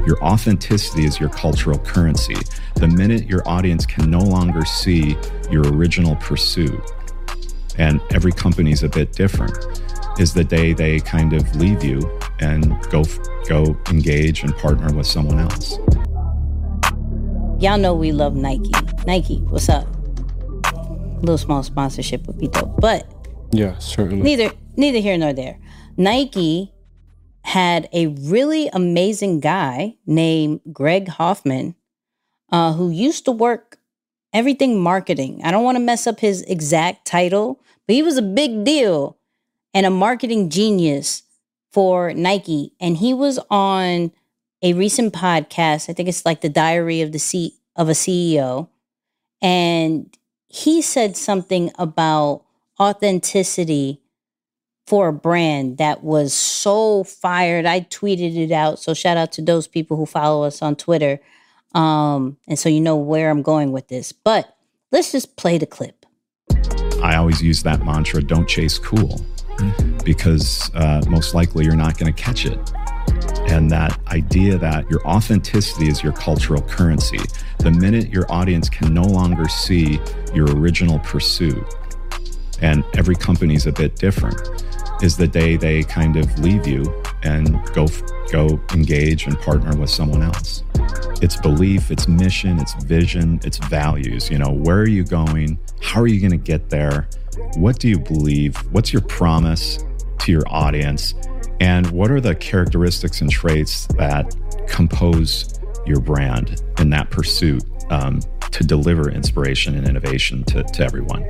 Your authenticity is your cultural currency. The minute your audience can no longer see your original pursuit, and every company's a bit different, is the day they kind of leave you and go engage and partner with someone else. Y'all know we love Nike. Nike, what's up? A little small sponsorship would be dope, but yeah, certainly. Neither here nor there. Nike had a really amazing guy named Greg Hoffman, who used to work everything marketing. I don't want to mess up his exact title, but he was a big deal and a marketing genius for Nike. And he was on a recent podcast. I think it's like the Diary of a CEO. And he said something about authenticity for a brand that was so fired. I tweeted it out. So shout out to those people who follow us on Twitter. And so you know where I'm going with this. But let's just play the clip. I always use that mantra, don't chase cool, because most likely you're not going to catch it. And that idea that your authenticity is your cultural currency. The minute your audience can no longer see your original pursuit, and every company's a bit different, is the day they kind of leave you and go engage and partner with someone else. It's belief, it's mission, it's vision, it's values. You know, where are you going? How are you going to get there? What do you believe? What's your promise to your audience? And what are the characteristics and traits that compose your brand in that pursuit to deliver inspiration and innovation to everyone?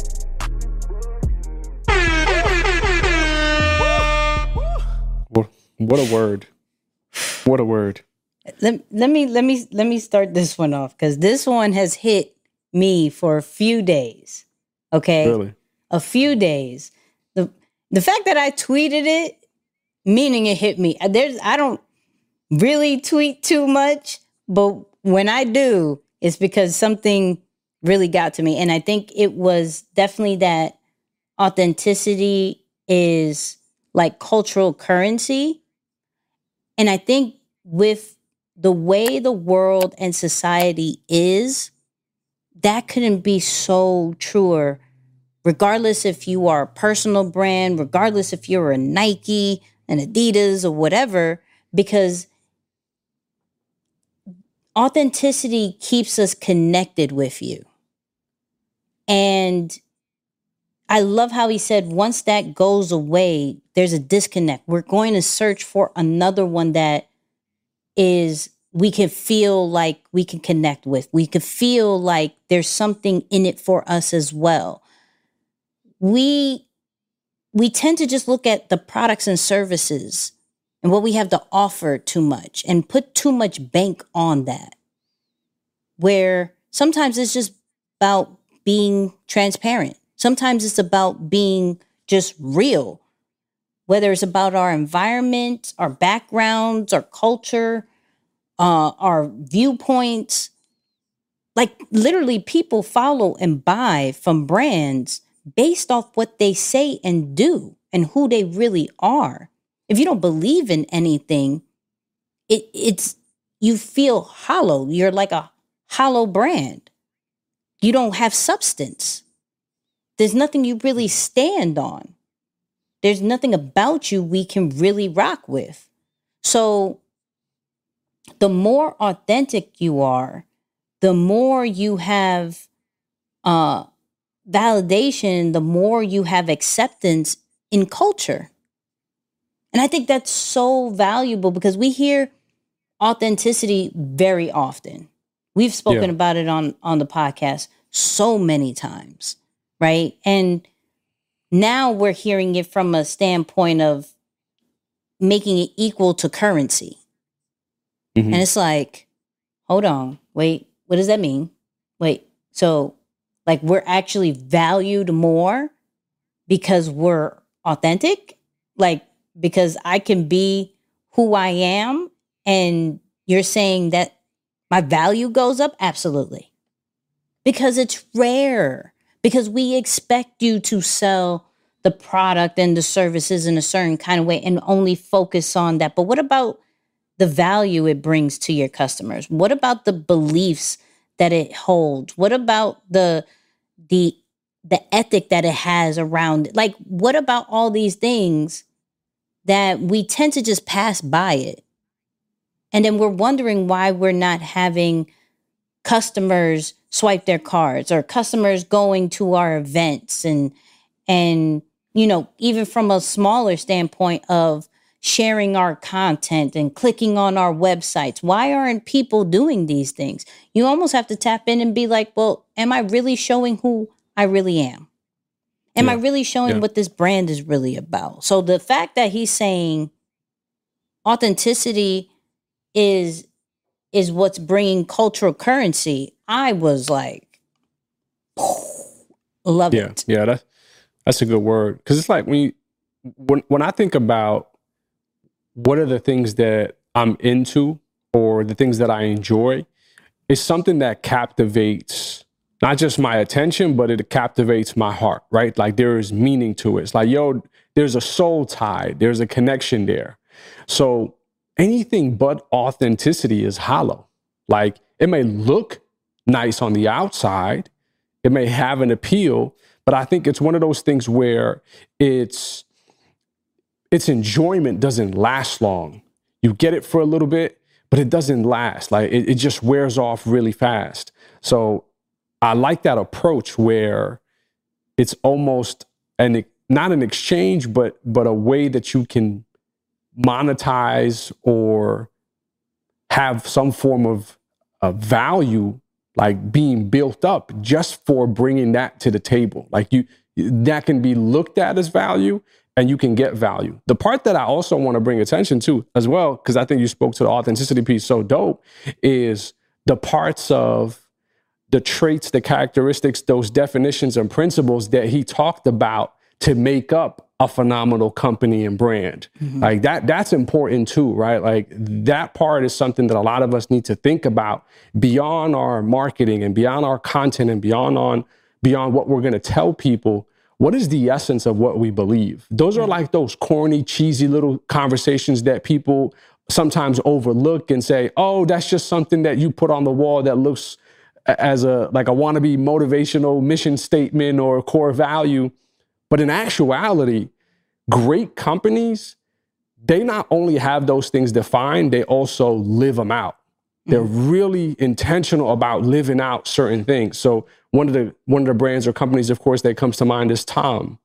What a word. What a word. Let me start this one off, because this one has hit me for a few days. Okay? Really? A few days. The fact that I tweeted it, meaning it hit me. I don't really tweet too much, but when I do, it's because something really got to me. And I think it was definitely that authenticity is like cultural currency. And I think with the way the world and society is, that couldn't be so truer, regardless if you are a personal brand, regardless if you're a Nike, an Adidas, or whatever, because authenticity keeps us connected with you. And I love how he said, once that goes away, there's a disconnect. We're going to search for another one that is, we can feel like we can connect with. We can feel like there's something in it for us as well. We tend to just look at the products and services and what we have to offer too much and put too much bank on that, where sometimes it's just about being transparent. Sometimes it's about being just real, whether it's about our environment, our backgrounds, our culture, our viewpoints. Like literally people follow and buy from brands based off what they say and do and who they really are. If you don't believe in anything, it's you feel hollow. You're like a hollow brand. You don't have substance. There's nothing you really stand on. There's nothing about you we can really rock with. So the more authentic you are, the more you have validation, the more you have acceptance in culture. And I think that's so valuable because we hear authenticity very often. We've spoken about it on the podcast so many times, right? And now we're hearing it from a standpoint of making it equal to currency. Mm-hmm. And it's like, hold on, wait, what does that mean? Wait, so like we're actually valued more because we're authentic? Like, because I can be who I am and you're saying that my value goes up? Absolutely. Because it's rare. Because we expect you to sell the product and the services in a certain kind of way and only focus on that. But what about the value it brings to your customers? What about the beliefs that it holds? What about the ethic that it has around it? Like, what about all these things that we tend to just pass by it? And then we're wondering why we're not having customers swipe their cards or customers going to our events and even from a smaller standpoint of sharing our content and clicking on our websites. Why aren't people doing these things? You almost have to tap in and be like, well, am I really showing who I really am? Am I really showing what this brand is really about? So the fact that he's saying authenticity is what's bringing cultural currency, I was like, love it. Yeah, that's a good word. Because it's like when I think about what are the things that I'm into or the things that I enjoy, it's something that captivates not just my attention, but it captivates my heart, right? Like there is meaning to it. It's like, there's a soul tie. There's a connection there. So anything but authenticity is hollow. Like it may look nice on the outside. It may have an appeal, but I think it's one of those things where its enjoyment doesn't last long. You get it for a little bit, but it doesn't last. Like it just wears off really fast. So I like that approach where it's almost not an exchange, but a way that you can monetize or have some form of value, like being built up just for bringing that to the table. Like that can be looked at as value and you can get value. The part that I also want to bring attention to as well, because I think you spoke to the authenticity piece so dope, is the parts of the traits, the characteristics, those definitions and principles that he talked about to make up a phenomenal company and brand. Mm-hmm. Like that's important too, right? Like that part is something that a lot of us need to think about beyond our marketing and beyond our content and beyond what we're going to tell people. What is the essence of what we believe? Those are like those corny, cheesy little conversations that people sometimes overlook and say, oh, that's just something that you put on the wall that looks as a wannabe motivational mission statement or core value. But in actuality, great companies, they not only have those things defined, they also live them out. They're really intentional about living out certain things. So one of the brands or companies, of course, that comes to mind is Tom's,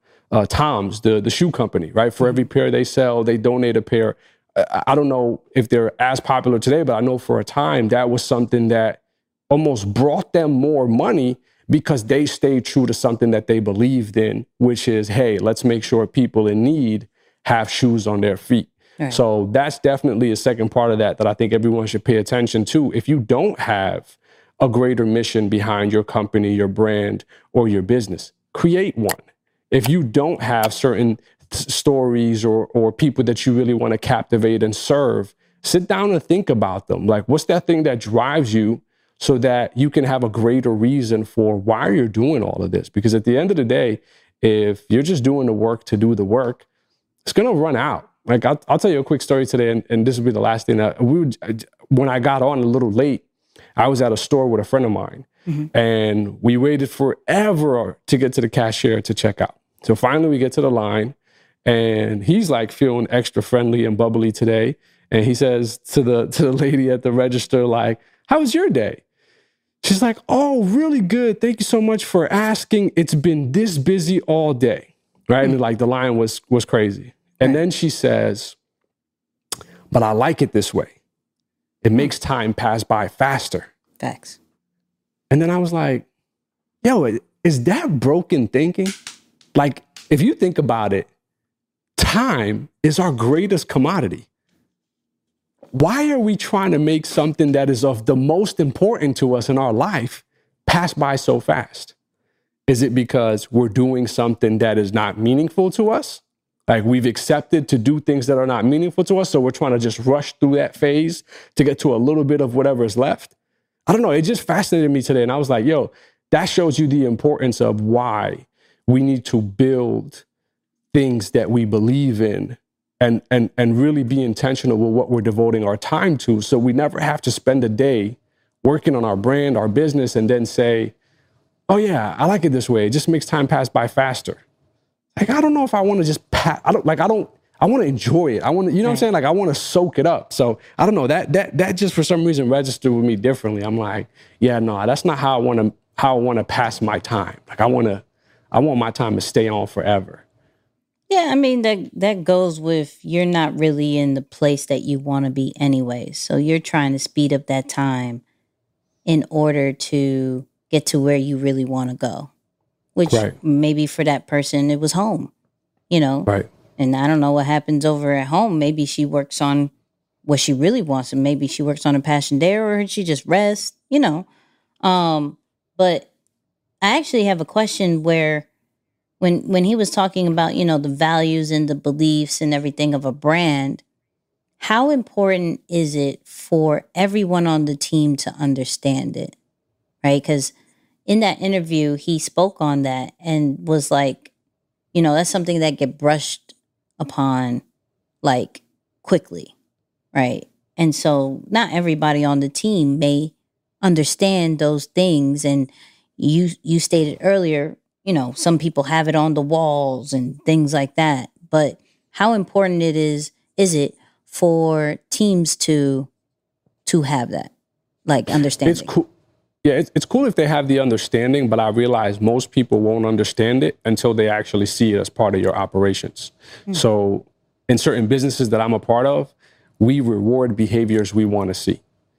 the shoe company, right? For every pair they sell, they donate a pair. I don't know if they're as popular today, but I know for a time that was something that almost brought them more money because they stayed true to something that they believed in, which is, hey, let's make sure people in need have shoes on their feet. Right. So that's definitely a second part of that I think everyone should pay attention to. If you don't have a greater mission behind your company, your brand, or your business, create one. If you don't have certain stories or people that you really want to captivate and serve, sit down and think about them. Like, what's that thing that drives you so that you can have a greater reason for why you're doing all of this? Because at the end of the day, if you're just doing the work to do the work, it's going to run out. Like, I'll tell you a quick story today, and this will be the last thing. When I got on a little late, I was at a store with a friend of mine, and we waited forever to get to the cashier to check out. So finally we get to the line, and he's like feeling extra friendly and bubbly today. And he says to the lady at the register, like, "How was your day?" She's like, "Oh, really good. Thank you so much for asking. It's been this busy all day." Right? And like the line was crazy. And then she says, "But I like it this way. It makes time pass by faster." Facts. And then I was like, yo, is that broken thinking? Like, if you think about it, time is our greatest commodity. Why are we trying to make something that is of the most important to us in our life pass by so fast? Is it because we're doing something that is not meaningful to us? Like, we've accepted to do things that are not meaningful to us, so we're trying to just rush through that phase to get to a little bit of whatever is left? I don't know. It just fascinated me today. And I was like, yo, that shows you the importance of why we need to build things that we believe in and really be intentional with what we're devoting our time to. So we never have to spend a day working on our brand, our business, and then say, oh yeah, I like it this way. It just makes time pass by faster. Like, I don't know if I want to just I want to enjoy it. I want to, you know what I'm saying? Like, I want to soak it up. So I don't know, that just for some reason registered with me differently. I'm like, yeah, no, that's not how I want to pass my time. Like, I want my time to stay on forever. Yeah, I mean, that goes with you're not really in the place that you want to be anyway. So you're trying to speed up that time in order to get to where you really want to go, which maybe for that person, it was home, you know? Right. And I don't know what happens over at home. Maybe she works on what she really wants, and maybe she works on a passion there, or she just rests, you know? But I actually have a question where when he was talking about, you know, the values and the beliefs and everything of a brand, how important is it for everyone on the team to understand it, right? Because in that interview, he spoke on that and was like, you know, that's something that get brushed upon like quickly, right? And so not everybody on the team may understand those things. And you stated earlier, you know, some people have it on the walls and things like that. But how important is it for teams to have that, like, understanding? It's cool. Yeah, it's cool if they have the understanding, but I realize most people won't understand it until they actually see it as part of your operations. Mm-hmm. So in certain businesses that I'm a part of, we reward behaviors we want to see.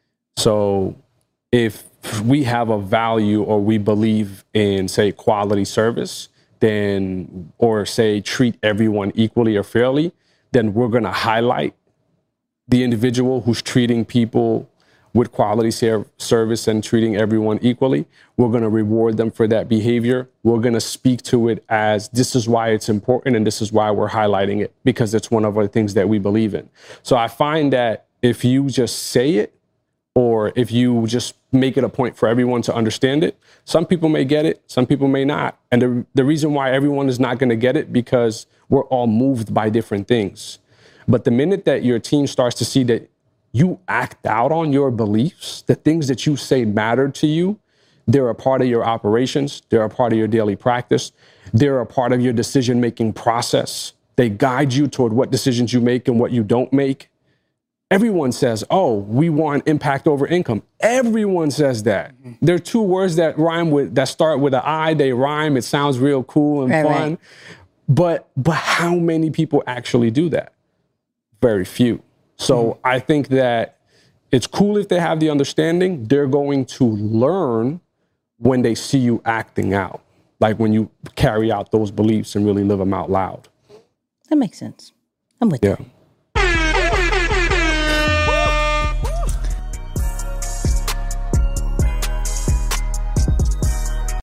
So if we have a value or we believe in, say, quality service, then, or say, treat everyone equally or fairly, then we're going to highlight the individual who's treating people with quality service and treating everyone equally. We're going to reward them for that behavior. We're going to speak to it as this is why it's important and this is why we're highlighting it, because it's one of the things that we believe in. So I find that if you just say it, or if you just make it a point for everyone to understand it, some people may get it, some people may not. And the reason why everyone is not going to get it, because we're all moved by different things. But the minute that your team starts to see that you act out on your beliefs, the things that you say matter to you, they're a part of your operations, they're a part of your daily practice, they're a part of your decision-making process. They guide you toward what decisions you make and what you don't make. Everyone says, oh, we want impact over income. Everyone says that. Mm-hmm. There are two words that that start with an I, they rhyme, it sounds real cool and fun. Right. But how many people actually do that? Very few. So I think that it's cool if they have the understanding. They're going to learn when they see you acting out, like when you carry out those beliefs and really live them out loud. That makes sense. I'm with you.